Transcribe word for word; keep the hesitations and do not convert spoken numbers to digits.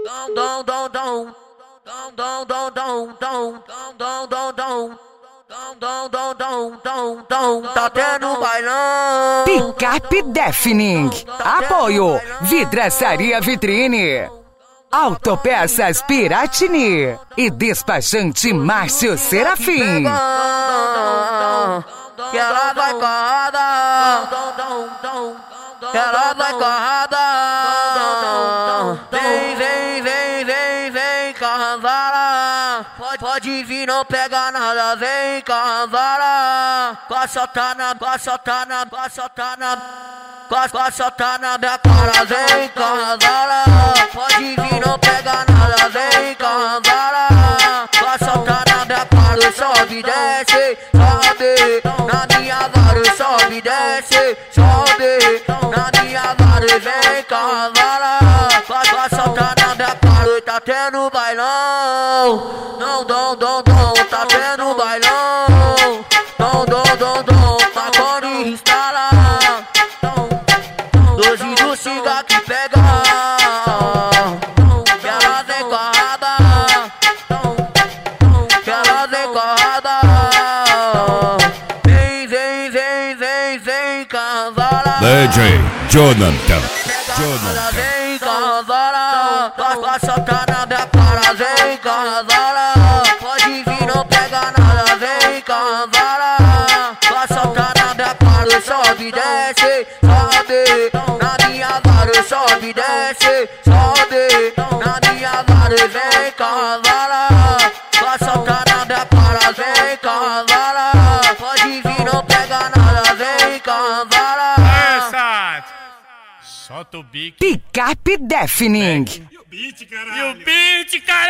Dom, dom, dom. Dom, dom, dom, dom, dom. Dom, dom, dom. Dom, dom, dom, dom, dom, dom. Tá tendo bailão. Picape Deafening. Apoio Vidraçaria Vitrine, Autopeças Piratini e Despachante Márcio Serafim. Que ela vai corrada, que ela vai corrada. Vem, vem, vem, vem, vem, Carnavala. Pode, pode vir, não pega nada, vem, Carnavala. Passa tá na, passa tá na, passa tá na, passa tá na minha cara, vem, Carnavala. Pode vir, não pega nada, vem, Carnavala. Passa tá na minha cara, sobe, desce, sobe. Na minha vara, sobe, desce, sobe. Na minha vara, vem, Carnavala. Passa tá na minha cara, tá tendo bailão. Não, dom, dom, dom, tá tendo bailão. Dom, dom, dom, dom, Marconi instala. Doze do cigarro que pega. Que ela vem corrada. Que ela vem corrada. Vem, vem, vem, vem, vem, Carnavala. D J Jonathan. Jonathan. Vem, Carnavala. Passa tá na minha cara, vem, Carnavala. Pode vir, não pega nada, vem, Carnavala. Passa tá na minha cara, sobe, desce, sobe. Na minha vara, sobe, desce, sobe. Na minha vara, vem, Carnavala. Passa tá na minha cara, vem, Carnavala. Pode vir, não pega nada, vem, Carnavala. Solta o bico. Picape Deafening. E o beat, caralho. E o beat, caralho.